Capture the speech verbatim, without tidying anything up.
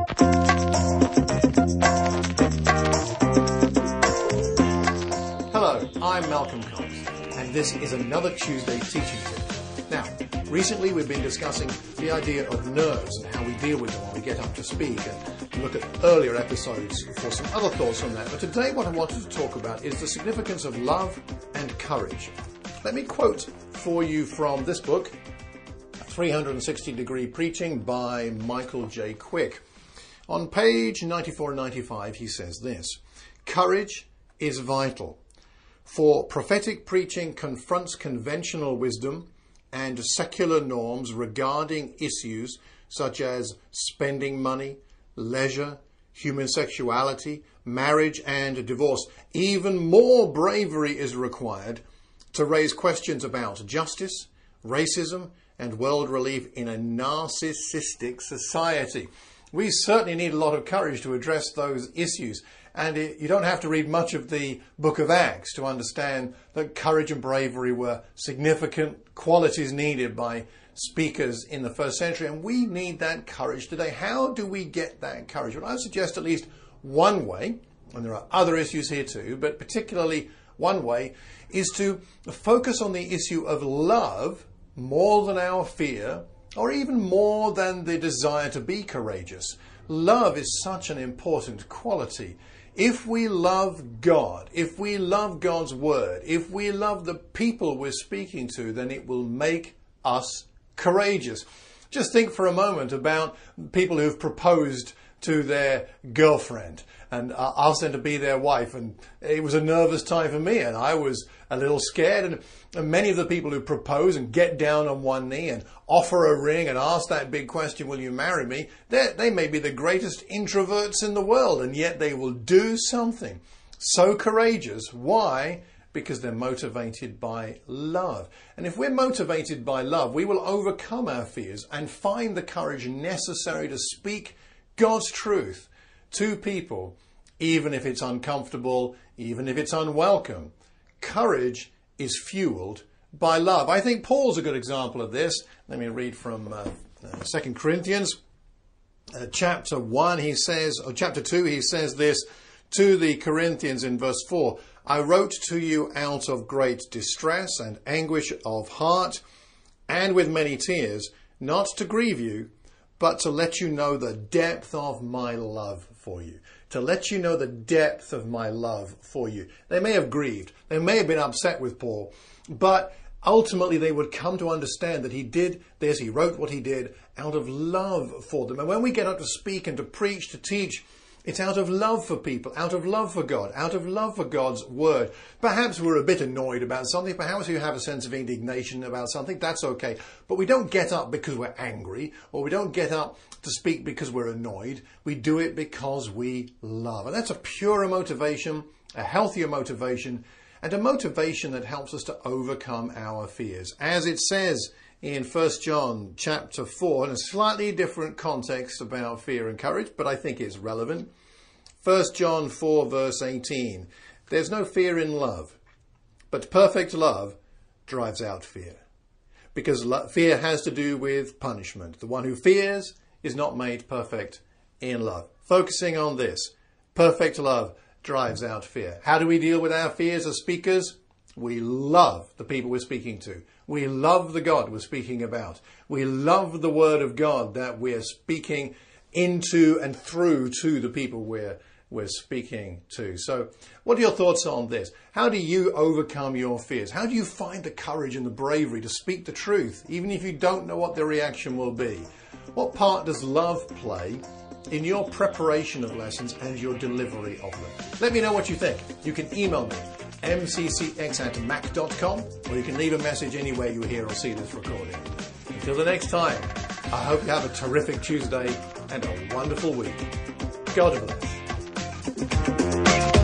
Hello, I'm Malcolm Cox, and this is another Tuesday teaching tip. Now, recently we've been discussing the idea of nerves and how we deal with them when we get up to speak, and look at earlier episodes for some other thoughts on that. But today what I wanted to talk about is the significance of love and courage. Let me quote for you from this book, three hundred sixty degree Preaching by Michael J. Quick. On page ninety-four and ninety-five, he says this: "Courage is vital, for prophetic preaching confronts conventional wisdom and secular norms regarding issues such as spending money, leisure, human sexuality, marriage and divorce. Even more bravery is required to raise questions about justice, racism, and world relief in a narcissistic society." We certainly need a lot of courage to address those issues. And it, you don't have to read much of the book of Acts to understand that courage and bravery were significant qualities needed by speakers in the first century. And we need that courage today. How do we get that courage? Well, I would suggest at least one way, and there are other issues here too, but particularly one way, is to focus on the issue of love more than our fear, or even more than the desire to be courageous. Love is such an important quality. If we love God, if we love God's word, if we love the people we're speaking to, then it will make us courageous. Just think for a moment about people who've proposed to their girlfriend and uh, asked them to be their wife, and it was a nervous time for me, and I was a little scared. And, and many of the people who propose and get down on one knee and offer a ring and ask that big question, "Will you marry me?" They may be the greatest introverts in the world, and yet they will do something so courageous. Why? Because they're motivated by love. And if we're motivated by love, we will overcome our fears and find the courage necessary to speak God's truth to people, even if it's uncomfortable, even if it's unwelcome. Courage is fueled by love. I think Paul's a good example of this. Let me read from uh, uh, Second Corinthians uh, chapter one. He says, or chapter two, he says this to the Corinthians in verse four: "I wrote to you out of great distress and anguish of heart, and with many tears, not to grieve you, but to let you know the depth of my love for you." To let you know the depth of my love for you. They may have grieved. They may have been upset with Paul. But ultimately they would come to understand that he did this, he wrote what he did out of love for them. And when we get up to speak and to preach, to teach, it's out of love for people, out of love for God, out of love for God's word. Perhaps we're a bit annoyed about something. Perhaps we have a sense of indignation about something. That's okay. But we don't get up because we're angry, or we don't get up to speak because we're annoyed. We do it because we love. And that's a purer motivation, a healthier motivation, and a motivation that helps us to overcome our fears. As it says in First John chapter four, in a slightly different context about fear and courage, but I think it's relevant. First John four verse eighteen, "There's no fear in love, but perfect love drives out fear." Because lo- fear has to do with punishment. The one who fears is not made perfect in love. Focusing on this, perfect love drives out fear. How do we deal with our fears as speakers? We love the people we're speaking to. We love the God we're speaking about. We love the word of God that we're speaking into and through to the people we're, we're speaking to. So what are your thoughts on this? How do you overcome your fears? How do you find the courage and the bravery to speak the truth, even if you don't know what the reaction will be? What part does love play in your preparation of lessons and your delivery of them? Let me know what you think. You can email me, m c c x at mac dot com, or you can leave a message anywhere you hear or see this recording. Until the next time, I hope you have a terrific Tuesday and a wonderful week. God bless.